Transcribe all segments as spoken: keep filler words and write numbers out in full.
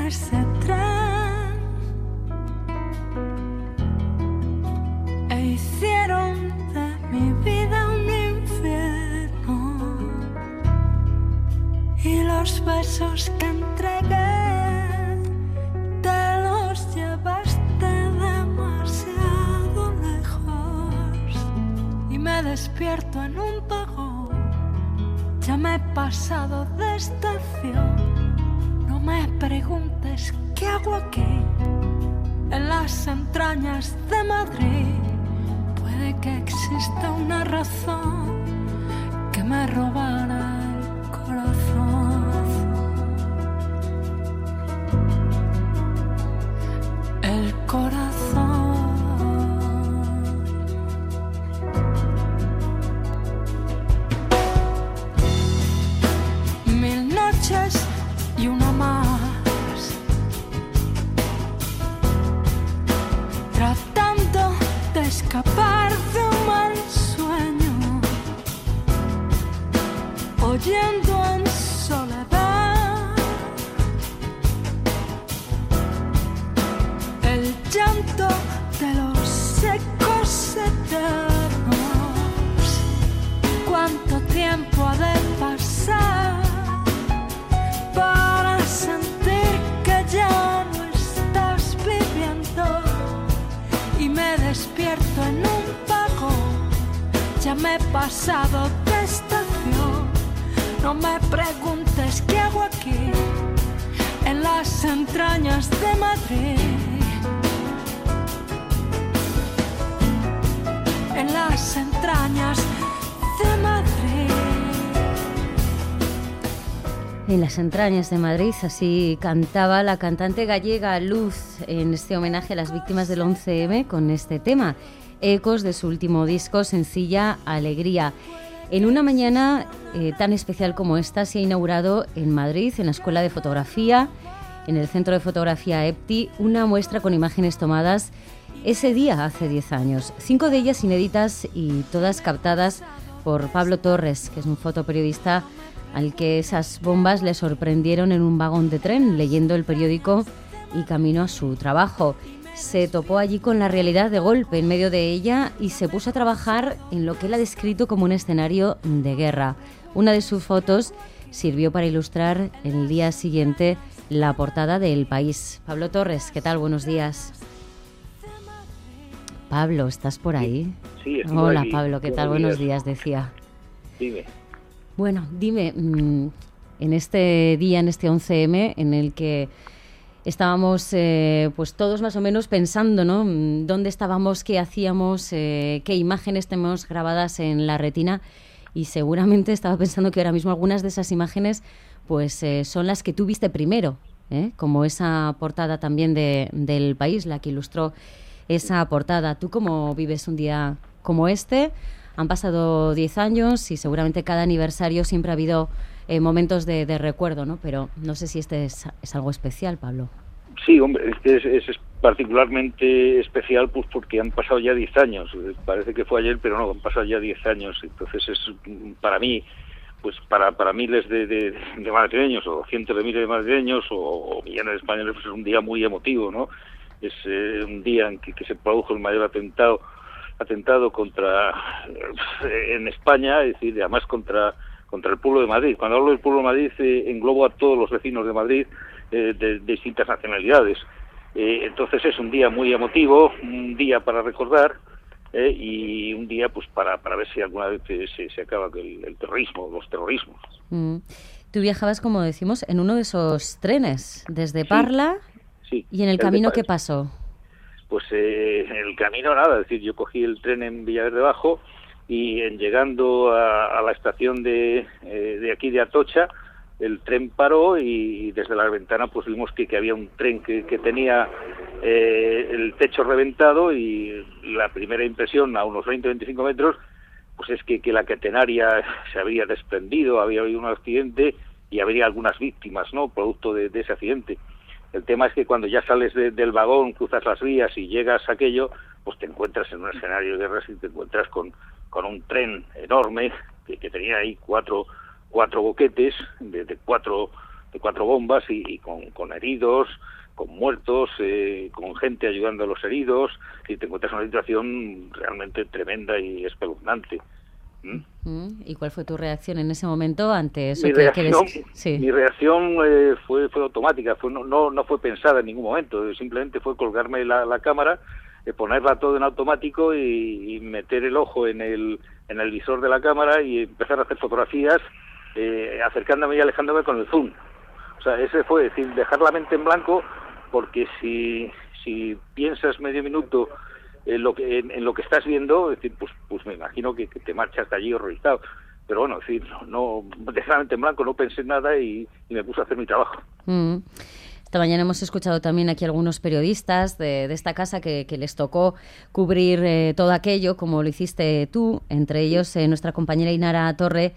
ese tren e hicieron de mi vida un infierno, y los besos que entregué te los llevaste demasiado lejos, y me despierto en un vagón. Ya me he pasado de estación. No me preguntes qué hago aquí, en las entrañas de Madrid. Puede que exista una razón que me robara el corazón. El corazón. Mil noches y una más, tratando de escapar de un mal sueño, oyendo en soledad el llanto de los secos eternos. ¿Cuánto tiempo ha de pasar para sentir que ya no estás viviendo? Y me despierto en un vagón. Ya me he pasado de estación. No me preguntes qué hago aquí, en las entrañas de Madrid. En las entrañas de Madrid. En las entrañas de Madrid, así cantaba la cantante gallega Luz en este homenaje a las víctimas del once eme con este tema, ecos de su último disco, Sencilla Alegría. En una mañana eh, tan especial como esta se ha inaugurado en Madrid, en la Escuela de Fotografía, en el Centro de Fotografía EPTI, una muestra con imágenes tomadas ese día hace diez años. Cinco de ellas inéditas y todas captadas por Pablo Torres, que es un fotoperiodista al que esas bombas le sorprendieron en un vagón de tren, leyendo el periódico y camino a su trabajo. Se topó allí con la realidad de golpe en medio de ella y se puso a trabajar en lo que él ha descrito como un escenario de guerra. Una de sus fotos sirvió para ilustrar el día siguiente la portada de El País. Pablo Torres, ¿qué tal? Buenos días. Pablo, ¿estás por ahí? Sí, estoy Hola, aquí. Pablo, ¿qué tal? Buenos días, decía. Dime. Bueno, dime, mmm, en este día, en este once eme, en el que estábamos eh, pues todos más o menos pensando, ¿no? ¿Dónde estábamos? ¿Qué hacíamos? Eh, ¿Qué imágenes tenemos grabadas en la retina? Y seguramente estaba pensando que ahora mismo algunas de esas imágenes pues eh, son las que tú viste primero, ¿eh? Como esa portada también de, del País, la que ilustró esa portada. ¿Tú cómo vives un día como este? Han pasado diez años y seguramente cada aniversario siempre ha habido eh, momentos de, de recuerdo, ¿no? Pero no sé si este es, es algo especial, Pablo. Sí, hombre, este es, es particularmente especial pues porque han pasado ya diez años. Parece que fue ayer, pero no, han pasado ya diez años. Entonces es para mí, pues para para miles de, de, de madrileños o cientos de miles de madrileños o, o millones de españoles, pues es un día muy emotivo, ¿no? Es eh, un día en que, que se produjo el mayor atentado atentado contra en España, es decir, además contra contra el pueblo de Madrid. Cuando hablo del pueblo de Madrid eh, englobo a todos los vecinos de Madrid eh, de, de distintas nacionalidades. Eh, entonces es un día muy emotivo, un día para recordar eh, y un día pues para para ver si alguna vez se, se acaba el, el terrorismo, los terrorismos. Mm. Tú viajabas, como decimos, en uno de esos trenes desde Parla. Sí, ¿Y en el camino qué pasó? Pues eh, en el camino nada, es decir, yo cogí el tren en Villaverde Bajo y en llegando a, a la estación de, eh, de aquí de Atocha, el tren paró y desde la ventana pues vimos que, que había un tren que, que tenía eh, el techo reventado y la primera impresión a unos veinte a veinticinco metros pues es que, que la catenaria se había desprendido, había habido un accidente y habría algunas víctimas, ¿no?, producto de, de ese accidente. El tema es que cuando ya sales de, del vagón, cruzas las vías y llegas a aquello, pues te encuentras en un escenario de guerra y te encuentras con, con un tren enorme que, que tenía ahí cuatro cuatro boquetes de, de cuatro de cuatro bombas y, y con, con heridos, con muertos, eh, con gente ayudando a los heridos, y te encuentras en una situación realmente tremenda y espeluznante. ¿Mm? ¿Y cuál fue tu reacción en ese momento ante eso? Mi que, reacción, que des... sí. mi reacción eh, fue fue automática, fue, no, no no fue pensada en ningún momento, simplemente fue colgarme la, la cámara, eh, ponerla todo en automático y, y meter el ojo en el en el visor de la cámara y empezar a hacer fotografías, eh, acercándome y alejándome con el zoom. O sea, ese fue, es decir, dejar la mente en blanco, porque si si piensas medio minuto en lo que en, en lo que estás viendo, es decir, pues pues me imagino que, que te marchas de allí horrorizado. Pero bueno, es decir, no, no dejé la mente en blanco, no pensé en nada y, y me puse a hacer mi trabajo. Mm. Esta mañana hemos escuchado también aquí algunos periodistas de, de esta casa que, que les tocó cubrir eh, todo aquello, como lo hiciste tú, entre ellos eh, nuestra compañera Inara Torre,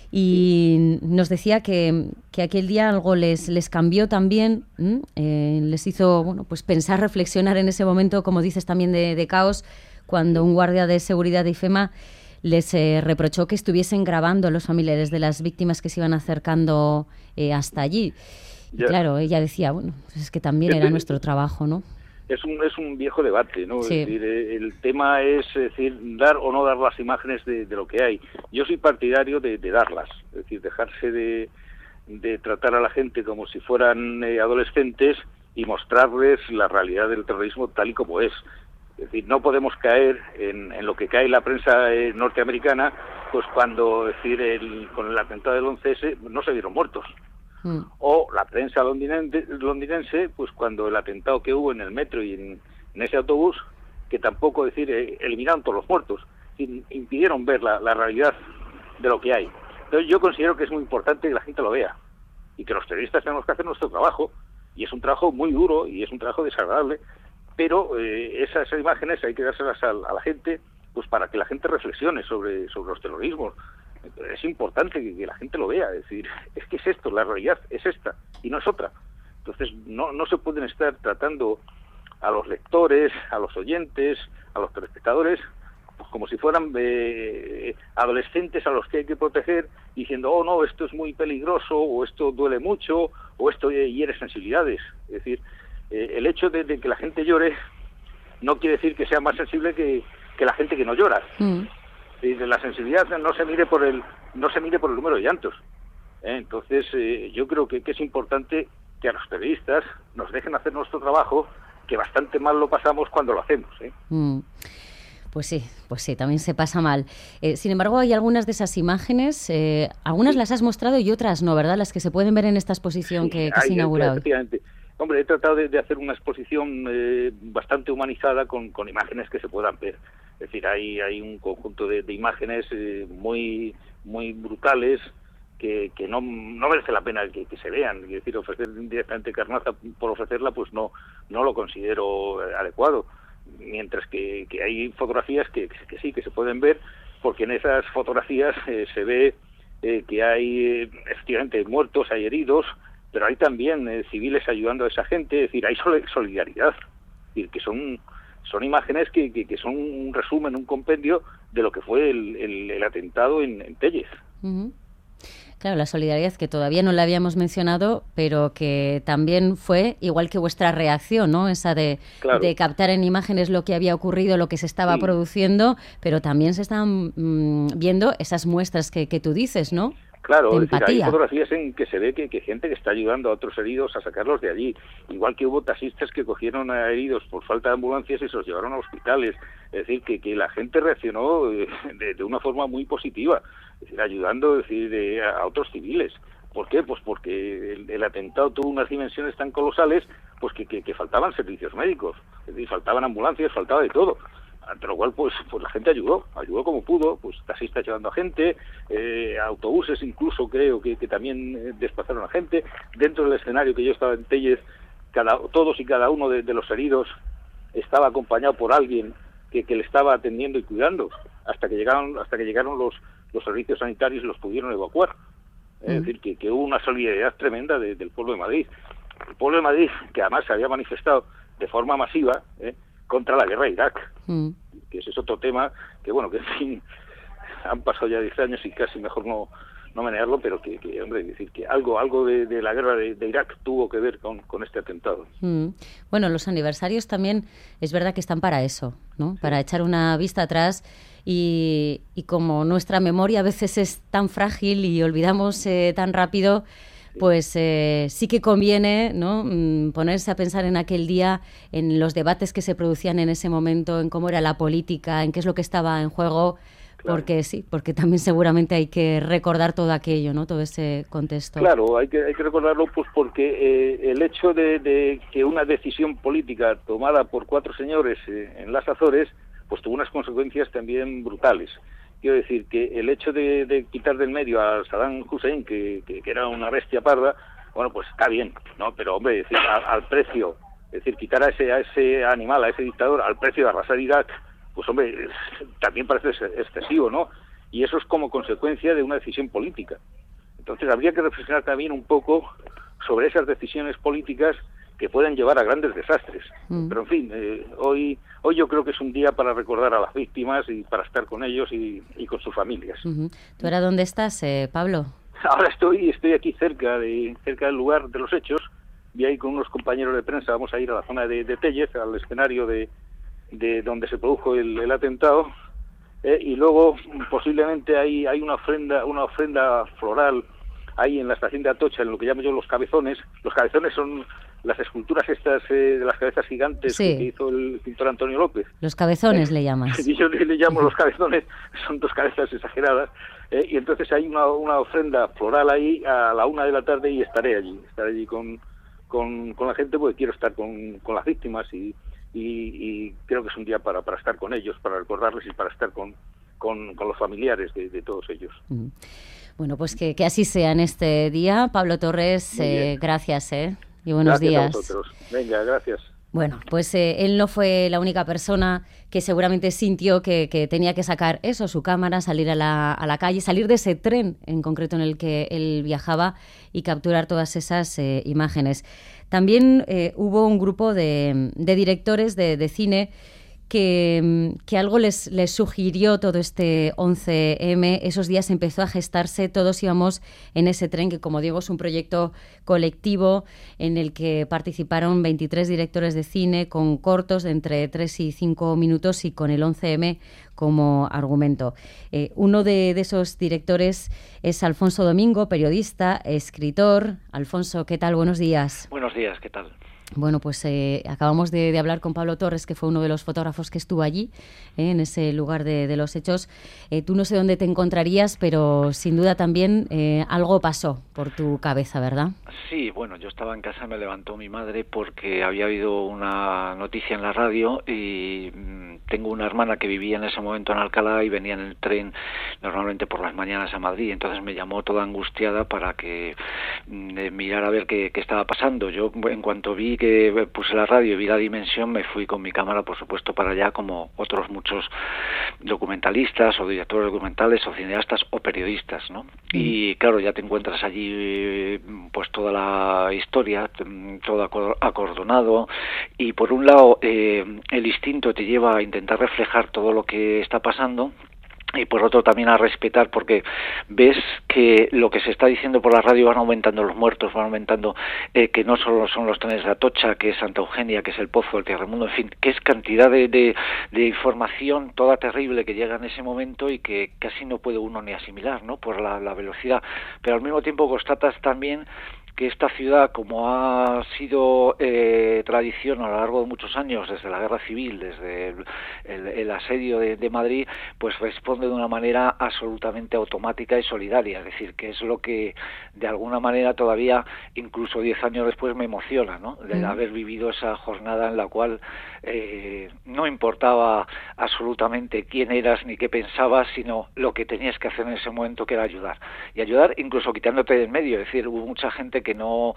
y nos decía que, que aquel día algo les, les cambió también, eh, les hizo bueno, pues pensar, reflexionar en ese momento, como dices también, de, de caos, cuando un guardia de seguridad de IFEMA les eh, reprochó que estuviesen grabando a los familiares de las víctimas que se iban acercando eh, hasta allí. Y claro, ella decía, bueno, pues es que también era nuestro trabajo, ¿no? Es un es un viejo debate, ¿no? Sí. Es decir, el tema es, es decir, dar o no dar las imágenes de, de lo que hay. Yo soy partidario de, de darlas, es decir, dejarse de, de tratar a la gente como si fueran eh, adolescentes y mostrarles la realidad del terrorismo tal y como es. Es decir, no podemos caer en, en lo que cae la prensa eh, norteamericana, pues cuando, es decir, el, con el atentado del once ese no se vieron muertos. Mm. O la prensa londinense, londinense, pues cuando el atentado que hubo en el metro y en, en ese autobús, que tampoco, es decir, eh, eliminaron todos los muertos, impidieron ver la, la realidad de lo que hay. Entonces yo considero que es muy importante que la gente lo vea y que los periodistas tenemos que hacer nuestro trabajo, y es un trabajo muy duro y es un trabajo desagradable, pero eh, esas, esas imágenes hay que dárselas a, a la gente, pues para que la gente reflexione sobre, sobre los terrorismos. Es importante que, que la gente lo vea, es decir, es que es esto, la realidad es esta y no es otra. Entonces no no se pueden estar tratando a los lectores, a los oyentes, a los telespectadores, pues como si fueran eh, adolescentes a los que hay que proteger, diciendo, oh no, esto es muy peligroso, o esto duele mucho, o esto hiere sensibilidades. Es decir, eh, el hecho de, de que la gente llore no quiere decir que sea más sensible que, que la gente que no llora. Mm. Y de la sensibilidad no se mire por el no se mire por el número de llantos. ¿Eh? Entonces eh, yo creo que, que es importante que a los periodistas nos dejen hacer nuestro trabajo, que bastante mal lo pasamos cuando lo hacemos. ¿eh? Mm. Pues sí, pues sí, también se pasa mal. Eh, sin embargo, hay algunas de esas imágenes, eh, algunas sí. las has mostrado y otras no, ¿verdad? Las que se pueden ver en esta exposición sí, que, que se inaugura hoy. Efectivamente. Hombre, he tratado de, de hacer una exposición eh, bastante humanizada con, con imágenes que se puedan ver. Es decir, hay hay un conjunto de, de imágenes eh, muy muy brutales que, que no, no merece la pena que, que se vean. Es decir, ofrecer directamente carnaza por ofrecerla, pues no no lo considero adecuado. Mientras que, que hay fotografías que, que, que sí, que se pueden ver, porque en esas fotografías eh, se ve eh, que hay eh, efectivamente muertos, hay heridos, pero hay también eh, civiles ayudando a esa gente. Es decir, hay solidaridad. Es decir, que son son imágenes que, que, que son un resumen, un compendio de lo que fue el, el, el atentado en, en Tellez. Uh-huh. Claro, la solidaridad que todavía no la habíamos mencionado, pero que también fue igual que vuestra reacción, ¿no? Esa de, claro. de captar en imágenes lo que había ocurrido, lo que se estaba sí. produciendo, pero también se estaban mmm, viendo esas muestras que, que tú dices, ¿no? Claro, es decir, hay fotografías en que se ve que, que gente que está ayudando a otros heridos a sacarlos de allí, igual que hubo taxistas que cogieron a heridos por falta de ambulancias y se los llevaron a hospitales. Es decir, que, que la gente reaccionó de, de una forma muy positiva, es decir, ayudando es decir, de, a otros civiles. ¿Por qué? Pues porque el, el atentado tuvo unas dimensiones tan colosales, pues que, que, que faltaban servicios médicos, es decir, faltaban ambulancias, faltaba de todo. Ante lo cual, pues, pues la gente ayudó, ayudó como pudo, pues taxistas llevando a gente, eh, autobuses incluso creo que, que también eh, desplazaron a gente. Dentro del escenario que yo estaba en Tellez, cada, todos y cada uno de, de los heridos estaba acompañado por alguien que, que le estaba atendiendo y cuidando, hasta que llegaron, hasta que llegaron los, los servicios sanitarios y los pudieron evacuar. Mm. Es decir, que, que hubo una solidaridad tremenda de, del pueblo de Madrid. El pueblo de Madrid, que además se había manifestado de forma masiva, ¿eh? contra la guerra de Irak, mm. que ese es otro tema que, bueno, que en fin, han pasado ya diez años y casi mejor no no menearlo, pero que, que hombre, decir que algo algo de, de la guerra de, de Irak tuvo que ver con, con este atentado. Mm. Bueno, los aniversarios también es verdad que están para eso, ¿no? Sí. Para echar una vista atrás y, y como nuestra memoria a veces es tan frágil y olvidamos eh, tan rápido, pues eh, sí que conviene, ¿no?, mm, ponerse a pensar en aquel día, en los debates que se producían en ese momento, en cómo era la política, en qué es lo que estaba en juego. Claro. Porque sí, porque también seguramente hay que recordar todo aquello, ¿no? Todo ese contexto. Claro, hay que hay que recordarlo, pues porque eh, el hecho de, de que una decisión política tomada por cuatro señores eh, en las Azores, pues tuvo unas consecuencias también brutales. Quiero decir que el hecho de, de quitar del medio a Saddam Hussein, que, que, que era una bestia parda, bueno, pues está bien, ¿no? Pero hombre, decir, a, al precio, es decir, quitar a ese a ese animal, a ese dictador, al precio de arrasar Irak, pues hombre, también parece excesivo, ¿no? Y eso es como consecuencia de una decisión política. Entonces habría que reflexionar también un poco sobre esas decisiones políticas que pueden llevar a grandes desastres. Mm. Pero en fin, eh, hoy hoy yo creo que es un día para recordar a las víctimas y para estar con ellos y, y con sus familias. Uh-huh. ¿Tú ahora dónde estás, eh, Pablo? Ahora estoy estoy aquí cerca de cerca del lugar de los hechos. Y ahí con unos compañeros de prensa vamos a ir a la zona de, de Tellez, al escenario de de donde se produjo el, el atentado, eh, y luego posiblemente hay hay una ofrenda una ofrenda floral ahí en la estación de Atocha, en lo que llamo yo los cabezones. Los cabezones son las esculturas estas eh, de las cabezas gigantes, sí, que, que hizo el pintor Antonio López. Los cabezones eh, le llamas. Y yo le, le llamo los cabezones, son dos cabezas exageradas, eh, y entonces hay una, una ofrenda floral ahí a la una de la tarde y estaré allí, estaré allí con, con, con la gente, porque quiero estar con, con las víctimas y Y, y creo que es un día para, para estar con ellos, para recordarles y para estar con, con, con los familiares de, de todos ellos. Mm. Bueno, pues que, que así sea en este día. Pablo Torres, eh, gracias, ¿eh? Y buenos gracias días. A vosotros. Venga, gracias. Bueno, pues eh, él no fue la única persona que seguramente sintió que, que tenía que sacar eso, su cámara, salir a la, a la calle, salir de ese tren en concreto en el que él viajaba y capturar todas esas eh, imágenes. También eh, hubo un grupo de, de directores de, de cine que, que algo les, les sugirió todo este once eme. Esos días empezó a gestarse, todos íbamos en ese tren, que como digo es un proyecto colectivo en el que participaron veintitrés directores de cine con cortos de entre tres y cinco minutos y con el once eme como argumento. Eh, uno de, de esos directores es Alfonso Domingo, periodista, escritor. Alfonso, ¿qué tal? Buenos días. Buenos días, ¿qué tal? Bueno, pues eh, acabamos de, de hablar con Pablo Torres, que fue uno de los fotógrafos que estuvo allí, eh, en ese lugar de, de los hechos. Eh, tú no sé dónde te encontrarías, pero sin duda también eh, algo pasó por tu cabeza, ¿verdad? Sí, bueno, yo estaba en casa, me levantó mi madre porque había habido una noticia en la radio y mmm, tengo una hermana que vivía en ese momento en Alcalá y venía en el tren normalmente por las mañanas a Madrid, entonces me llamó toda angustiada para que mmm, mirara a ver qué, qué estaba pasando. Yo en cuanto vi que puse la radio y vi la dimensión, me fui con mi cámara, por supuesto, para allá, como otros muchos documentalistas o directores documentales o cineastas o periodistas, ¿no? Mm. Y claro, ya te encuentras allí pues toda la historia, todo acordonado, y por un lado eh, el instinto te lleva a intentar reflejar todo lo que está pasando, y por otro también a respetar, porque ves que lo que se está diciendo por la radio van aumentando los muertos, van aumentando eh, que no solo son los trenes de Atocha, que es Santa Eugenia, que es el Pozo, el Tierramundo, en fin, que es cantidad de, de, de información toda terrible que llega en ese momento y que casi no puede uno ni asimilar, ¿no?, por la, la velocidad, pero al mismo tiempo constatas también que esta ciudad, como ha sido eh, tradición a lo largo de muchos años, desde la Guerra Civil, desde el, el, el asedio de, de Madrid, pues responde de una manera absolutamente automática y solidaria, es decir, que es lo que de alguna manera todavía, incluso diez años después, me emociona, ¿no?, de mm. haber vivido esa jornada en la cual eh, no importaba absolutamente quién eras ni qué pensabas, sino lo que tenías que hacer en ese momento, que era ayudar, y ayudar incluso quitándote del medio, es decir, hubo mucha gente que que no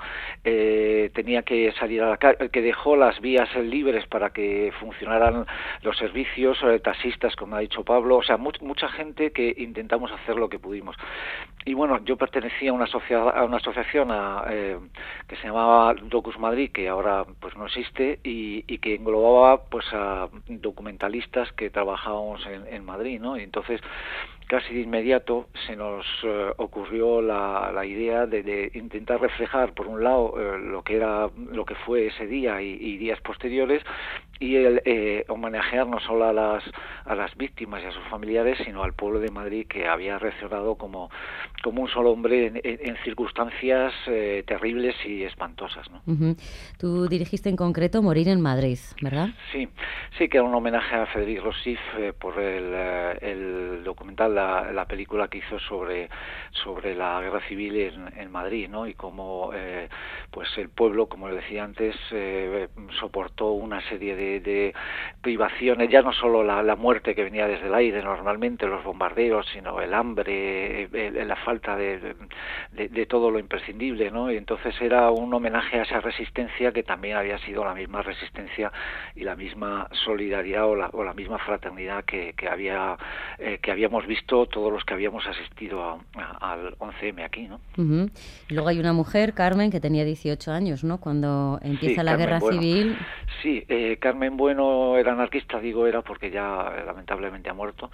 eh, tenía que salir a la calle, que dejó las vías libres para que funcionaran los servicios, eh, taxistas, como ha dicho Pablo, o sea, mu- mucha gente que intentamos hacer lo que pudimos. y bueno, yo pertenecía a una, asocia, a una asociación a, eh, que se llamaba Docus Madrid, que ahora pues no existe, y, y que englobaba pues a documentalistas que trabajábamos en, en Madrid, ¿no? Y entonces casi de inmediato se nos eh, ocurrió la, la idea de, de intentar reflejar por un lado eh, lo que era lo que fue ese día y, y días posteriores, y el eh, homenajear no solo a las a las víctimas y a sus familiares, sino al pueblo de Madrid, que había reaccionado como como un solo hombre en, en, en circunstancias eh, terribles y espantosas, ¿no? Uh-huh. Tú dirigiste en concreto Morir en Madrid, ¿verdad? Sí, sí, que era un homenaje a Federic Rossif eh, por el, eh, el documental, la, la película que hizo sobre sobre la guerra civil en, en Madrid, ¿no? Y cómo eh, pues el pueblo, como le decía antes, eh, soportó una serie de, de privaciones, ya no solo la, la muerte que venía desde el aire normalmente, los bombardeos, sino el hambre, el, la falta de, de, de todo lo imprescindible, ¿no? Y entonces era un homenaje a esa resistencia que también había sido la misma resistencia y la misma solidaridad o la, o la misma fraternidad que, que había eh, que habíamos visto todos los que habíamos asistido a, a, al once eme aquí, ¿no? Uh-huh. Luego hay una mujer, Carmen, que tenía dieciocho años, ¿no? Cuando empieza sí, la Carmen guerra Bueno. civil. Sí, eh, Carmen Bueno era anarquista, digo era porque ya eh, lamentablemente ha muerto,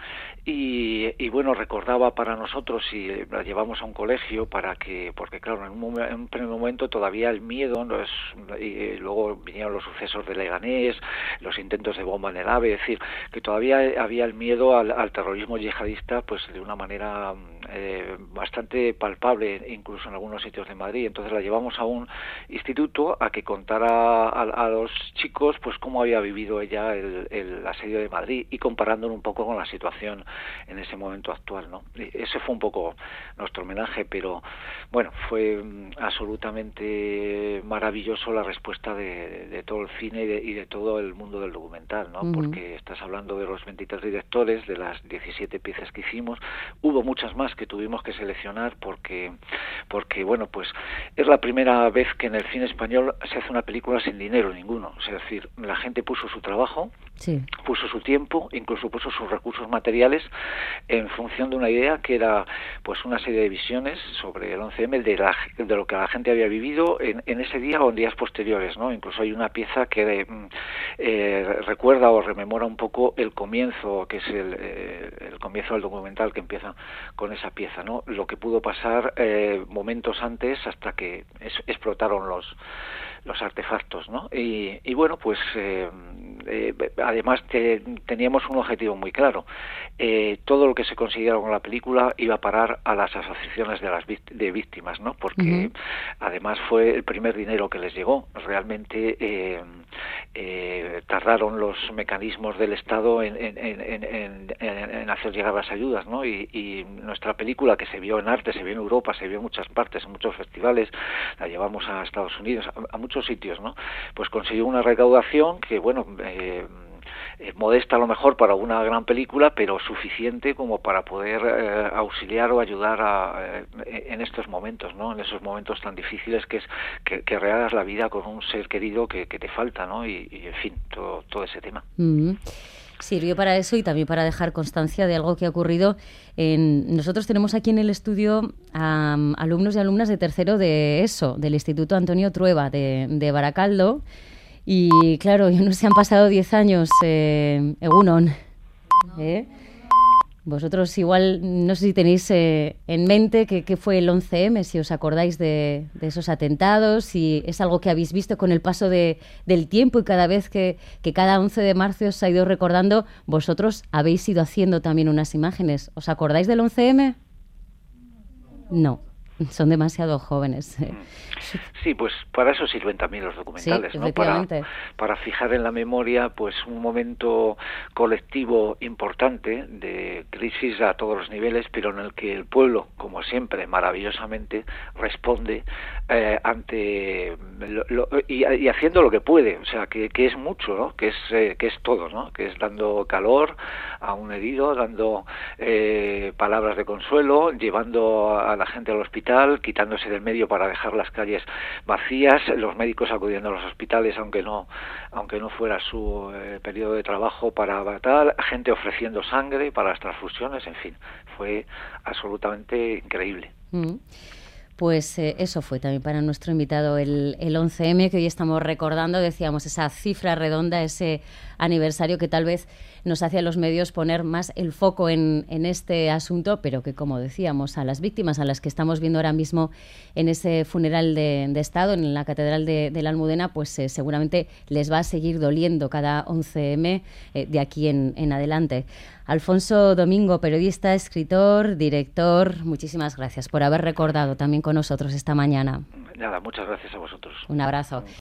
y, y bueno, recordaba para nosotros, y eh, la llevamos a un colegio para que, porque claro, en un, en un primer momento todavía el miedo, ¿no? es, y, y luego vinieron los sucesos de Leganés, los intentos de bomba en el AVE, es decir, que todavía había el miedo al, al terrorismo yihadista, pues de una manera eh, bastante palpable, incluso en algunos sitios de Madrid. Entonces la llevamos a un instituto a que contara a, a los chicos pues cómo había vivido ella el, el asedio de Madrid, y comparándolo un poco con la situación en ese momento actual, ¿no? Ese fue un poco nuestro homenaje, pero bueno, fue absolutamente maravilloso la respuesta de, de, de todo el cine y de, y de todo el mundo del documental, ¿no? Uh-huh. Porque estás hablando de los veintitrés directores, de las diecisiete piezas que hicimos. Hubo muchas más que tuvimos que seleccionar porque, porque bueno, pues es la primera vez que en el cine español se hace una película sin dinero ninguno. O sea, es decir, la gente puso su trabajo, sí. puso su tiempo, incluso puso sus recursos materiales en función de una idea que era pues una serie de visiones sobre el once eme, de, la, de lo que la gente había vivido en, en ese día o en días posteriores, ¿no? Incluso hay una pieza que eh, recuerda o rememora un poco el comienzo, que es el, eh, el comienzo del documental, que empieza con esa pieza, ¿no? Lo que pudo pasar eh, momentos antes hasta que es, explotaron los los artefactos, ¿no? Y, y bueno, pues eh, eh, además te, teníamos un objetivo muy claro. Eh, todo lo que se consiguiera con la película iba a parar a las asociaciones de las de víctimas, ¿no? Porque uh-huh. además fue el primer dinero que les llegó. Realmente eh, eh, tardaron los mecanismos del Estado en, en, en, en, en, en hacer llegar las ayudas, ¿no? Y, y nuestra película, que se vio en arte, se vio en Europa, se vio en muchas partes, en muchos festivales, la llevamos a Estados Unidos, a, a muchos sitios, ¿no? Pues consiguió una recaudación que, bueno, eh, eh, modesta a lo mejor para una gran película, pero suficiente como para poder eh, auxiliar o ayudar a, eh, en estos momentos, ¿no? En esos momentos tan difíciles que es que, que rehagas la vida con un ser querido que, que te falta, ¿no? Y, y en fin, todo, todo ese tema. Mm-hmm. Sirvió para eso y también para dejar constancia de algo que ha ocurrido. En... Nosotros tenemos aquí en el estudio a um, alumnos y alumnas de tercero de ESO, del Instituto Antonio Trueba de, de Baracaldo. Y claro, ya no se han pasado diez años, eh, Egunon. ¿Eh? Vosotros igual, no sé si tenéis eh, en mente qué, qué fue el once eme, si os acordáis de, de esos atentados, si es algo que habéis visto con el paso de, del tiempo y cada vez que, que cada once de marzo os ha ido recordando, vosotros habéis ido haciendo también unas imágenes. ¿Os acordáis del once eme? No. Son demasiado jóvenes. Sí, pues para eso sirven también los documentales, sí, ¿no? Para, para fijar en la memoria pues un momento colectivo importante de crisis a todos los niveles, pero en el que el pueblo, como siempre, maravillosamente responde eh, ante lo, lo, y, y haciendo lo que puede, o sea, que, que es mucho, ¿no? Que es eh, que es todo, ¿no? Que es dando calor a un herido, dando eh, palabras de consuelo, llevando a la gente al hospital, quitándose del medio para dejar las calles vacías, los médicos acudiendo a los hospitales aunque no aunque no fuera su eh, periodo de trabajo para matar, gente ofreciendo sangre para las transfusiones, en fin, fue absolutamente increíble. Mm. Pues eh, eso fue también para nuestro invitado el, el once eme, que hoy estamos recordando, decíamos, esa cifra redonda, ese aniversario que tal vez nos hace a los medios poner más el foco en, en este asunto, pero que, como decíamos, a las víctimas, a las que estamos viendo ahora mismo en ese funeral de, de Estado, en la Catedral de, de la Almudena, pues eh, seguramente les va a seguir doliendo cada once eme eh, de aquí en, en adelante. Alfonso Domingo, periodista, escritor, director, muchísimas gracias por haber recordado también con nosotros esta mañana. Nada, muchas gracias a vosotros. Un abrazo.